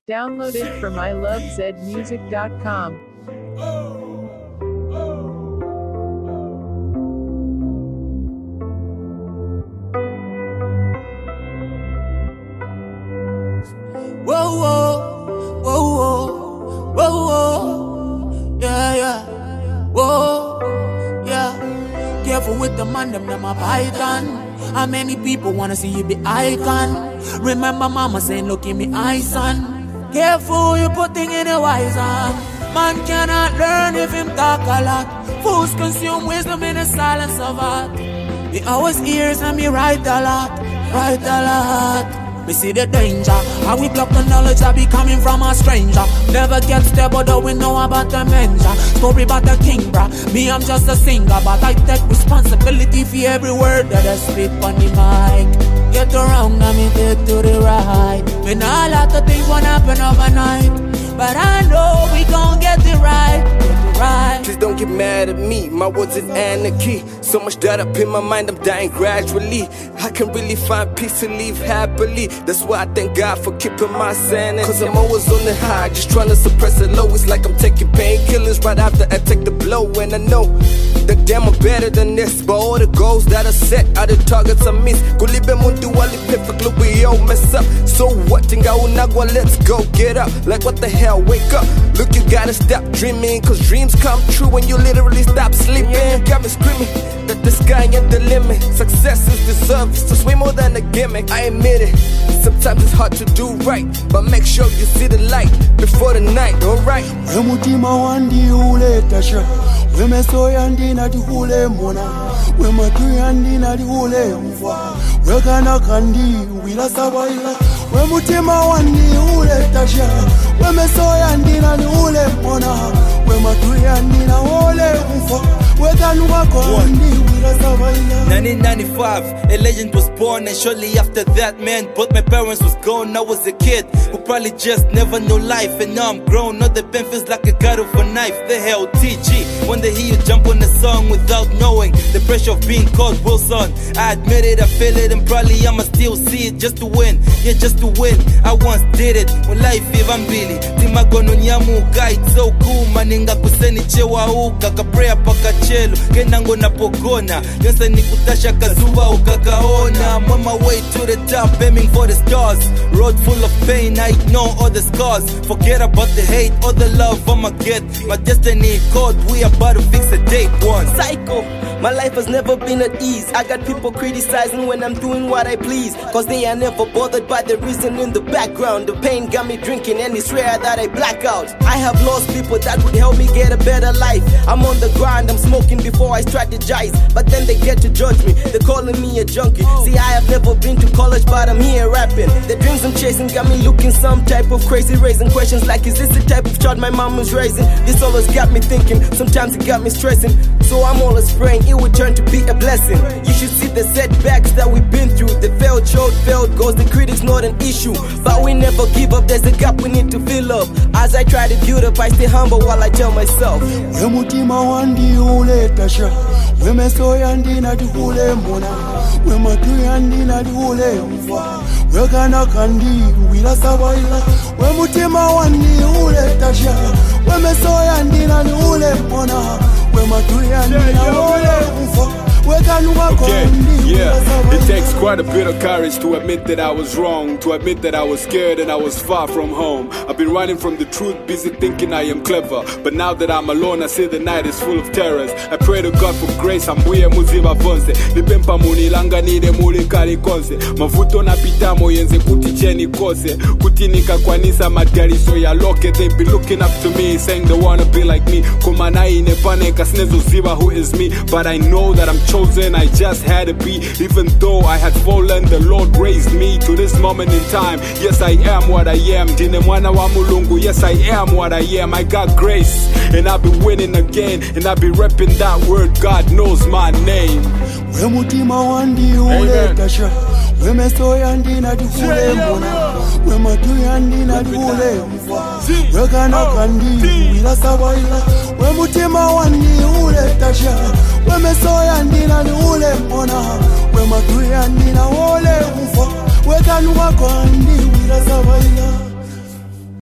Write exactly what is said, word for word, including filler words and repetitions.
Downloaded from I love zed music dot com. Whoa, whoa, whoa, whoa, whoa, whoa, yeah, yeah, whoa, yeah. Careful with the man, them, them a python. How many people wanna see you be icon? Remember mama saying, look in me eye, son. Careful, you put things in your wise on. Man cannot learn if him talk a lot. Fools consume wisdom in the silence of heart. Me always ears and me write a lot, write a lot. We see the danger, how we block the knowledge that be coming from a stranger. Never get stable though we know about the mentor. Story about the king, bruh. Me, I'm just a singer, but I take responsibility for every word that I spit on the mic. Get the wrong, I mean get to the right. We know a lot of things won't happen overnight, but I know we gon' get it right, get it right. Please don't get mad at me, my words is anarchy. So much that up in my mind, I'm dying gradually. I can really find peace and live happily. That's why I thank God for keeping my sanity. Cause I'm always on the high, just trying to suppress the low. It's like I'm taking painkillers right after I take the blow. And I know that damn I'm better than this, but all the goals that I set are the targets I miss. Kulibe mundu wali perfect, look we all mess up. So what, tinga unagwa, let's go, get up. Like what the hell, wake up. Look, you gotta stop dreaming, cause dreams come true when you literally stop sleeping. You got me screaming that the sky ain't the limit. Success is the service, it's way more than a gimmick. I admit it, sometimes it's hard to do right, but make sure you see the light before the night, alright? Wemutima wandi ule tasha, wemeso yandi na di ule mona, wematu yandi na di ule mwa, wekana kandi wila sabaila. Wemutima wandi ule tasha, wemeso yandi na di ule mona, wematu yandi na ule mwa, wekana kandi wila sabaila. nineteen ninety-five, a legend was born, and shortly after that, man, both my parents was gone. I was a kid who probably just never knew life, and now I'm grown. Now the pen feels like a cut of a knife. The hell, T G, when they hear you jump on the song without knowing the pressure of being called Wilson. I admit it, I feel it, and probably I'ma still see it just to win. Yeah, just to win. I once did it when life even Billy. Timagono nyamuka, it's so cool. Maninga kuseni chewa uka, kaprea paka chelo, kenango na pogona. Yonsa ni kutasha kazuwa ukakaona. I'm on my way to the top, aiming for the stars. Road full of pain, I ignore all the scars. Forget about the hate, all the love I'ma get. My destiny code, we about to fix a date one. Psycho, my life has never been at ease. I got people criticizing when I'm doing what I please, cause they are never bothered by the reason in the background. The pain got me drinking and it's rare that I black out. I have lost people that would help me get a better life. I'm on the grind, I'm smoking before I strategize, but then they get to judge me, they're calling me a junkie. See, I have never been to college, but I'm here rapping. The dreams I'm chasing got me looking some type of crazy, raising questions like, is this the type of child my mom was raising? This always got me thinking, sometimes it got me stressing. So I'm always praying it would turn to be a blessing. You should see the setbacks that we've been through. The failed showed, failed goals, the critics not an issue, but we never give up, there's a gap we need to fill up. As I try to build up, I stay humble while I tell myself, Wemutima wandi ule tasha, wemeso yandi na di ule mona, wematu yandi na di ule mwa, wekana kandi wila sabaila. Wemutima wandi ule tasha, wemeso yandi na di ule mona, wematu yandi na ule mwa. Okay, yeah, it takes quite a bit of courage to admit that I was wrong, to admit that I was scared and I was far from home. I've been running from the truth, busy thinking I am clever, but now that I'm alone I see the night is full of terrors. I pray to God for grace, ambuye muziba vonse, nipempa munilanga nide mulikali konse, mavuto na pitamo yenze kuti cheni kose, kutinika kwanisa madariso ya loke. They be looking up to me, saying they wanna be like me, kumana ine paneka snezo ziba who is me, but I know that I'm chosen, I just had to be. Even though I had fallen, the Lord raised me to this moment in time. Yes, I am what I am. Dine mwana wa mulungu. Yes, I am what I am. I got grace, and I'll be winning again, and I'll be repping that word. God knows my name. Wemutima wandi ule tasha, wemeso yandi na di ule mona, wematu yandi na di ule mwa, wekana kandi wila sabaila. Wemutima wandi ule tasha, wemeso yandi na di ule mona, wematu yandi na ule mwa, wekana kandi wila sabaila.